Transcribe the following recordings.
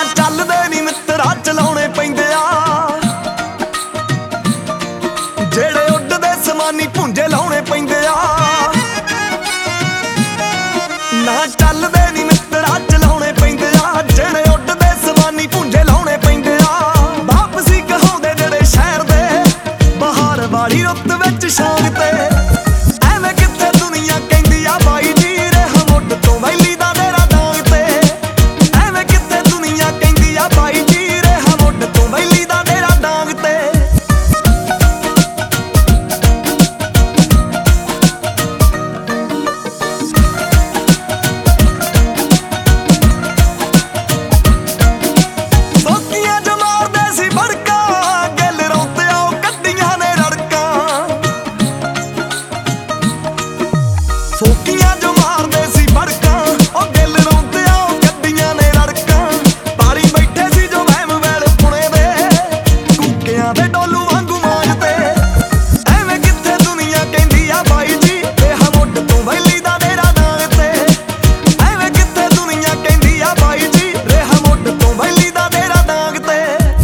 ਚੱਲਦੇ ਨੀ ਮਿੱਤਰਾ ਚਲਾਉਣੇ ਪੈਂਦੇ ਆ, ਜਿਹੜੇ ਉੱਡਦੇ ਸਮਾਨੀ ਭੁੰਜੇ ਲਾਉਣੇ ਪੈਂਦੇ ਆ। ਨਾ ਚੱਲਦੇ ਨੀ ਮਿੱਤਰਾ ਚਲਾਉਣੇ ਪੈਂਦੇ ਆ, ਜਿਹੜੇ ਉੱਡਦੇ ਸਮਾਨੀ ਭੁੰਜੇ ਲਾਉਣੇ ਪੈਂਦੇ ਆ। ਵਾਪਸੀ ਕਹਾਉਂਦੇ ਜਿਹੜੇ ਸ਼ਹਿਰ ਦੇ ਬਹਾਰ ਵਾਲੀ ਰੁੱਤ ਵਿੱਚ ਸ਼ਾਮ ਤੇ, ਐਵੇਂ ਕਿੱਥੇ ਦੁਨੀਆ ਕਹਿੰਦੀ ਆ ਬਾਈ ਜੀ ਰਿਹਾ ਮੁੱਢ ਤੋਂ ਵੈਲੀ ਦਾ ਡੇਰਾ ਡਾਂਗ ਤੇ। ਐਵੇਂ ਕਿੱਥੇ ਦੁਨੀਆ ਕਹਿੰਦੀ ਆ ਬਾਈ ਜੀ ਰਿਹਾ ਮੁੱਢ ਤੋਂ ਵੈਲੀ ਦਾ ਡੇਰਾ ਡਾਂਗ ਤੇ। ਸੋਕੀਆਂ ਜੋ ਮਾਰਦੇ ਸੀ ਬੜਕਾ, ਗਿੱਲ ਰੌਂਦੇ ਉਹ ਕੱਢੀਆਂ ਨੇ ਰੜਕਾਂ। ਸੋਕੀਆਂ ਜੋ ਮਾਰਦੇ ਸੀ ਬੜਕਾਂ, ਉਹ ਗਿੱਲ ਰੌਂਦੇ ਉਹ ਕੱਢੀਆਂ ਨੇ ਰੜਕਾਂ। ਪਾਰੀ ਬੈਠੇ ਸੀ ਜੋ ਵਹਿਮ ਵੈਲ ਪੁਣੇ ਦੇ, ਕੂਕਿਆਂ ਦੇ ਡੋਲੂ ਵਾਂਗੂ ਮਾਂਜ ਤੇ। ਐਵੇਂ ਕਿੱਥੇ ਦੁਨੀਆ ਕਹਿੰਦੀ ਆ ਬਾਈ ਜੀ ਰਿਹਾ ਮੁੱਢ ਤੋਂ ਵੈਲੀ ਦਾ ਡੇਰਾ ਡਾਂਗ ਤੇ। ਐਵੇਂ ਕਿੱਥੇ ਦੁਨੀਆ ਕਹਿੰਦੀ ਆ ਬਾਈ ਜੀ ਰਿਹਾ ਮੁੱਢ ਤੋਂ ਵੈਲੀ ਦਾ ਡੇਰਾ ਡਾਂਗ ਤੇ।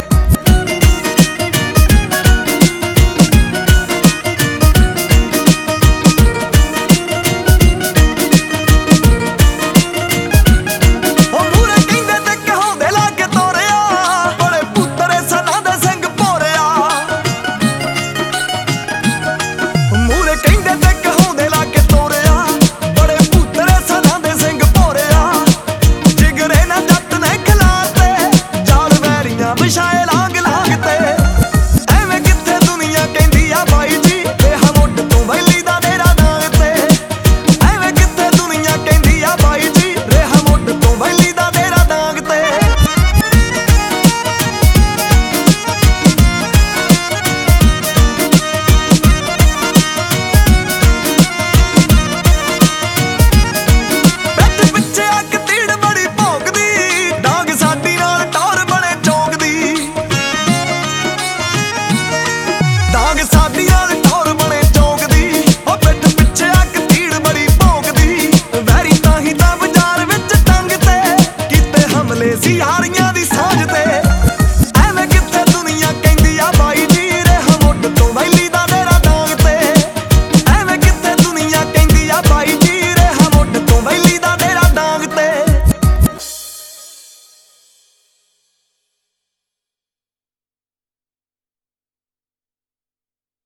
ਉਹ ਮੂਹਰੇ ਕਹਿੰਦੇ ਤੇ ਕਹਾਉਂਦੇ ਲਾ ਕੇ ਤੋਰਿਆ, ਬੜੇ ਪੁੱਤਰੇ ਸਦਾ ਦੇ ਸਿੰਘ ਭੋਰਿਆ। ਮੂਹਰੇ ਕਹਿੰਦੇ ਤੇ ਕਹਾਉਂਦੇ ਲਾ ਕੇ ਤੋਰਿਆ, ਬੜੇ ਪੁੱਤਰੇ ਸਦਾ ਦੇ ਸਿੰਘ ਭੋਰਿਆ। ਜਿਗਰੇ ਨਾ ਜੱਟ ਨੇ ਖਿਲਾਰ ਤੇ, ਜਾਲ ਵੈਰੀਆਂ ਵਿਛਾਏ ਲਾ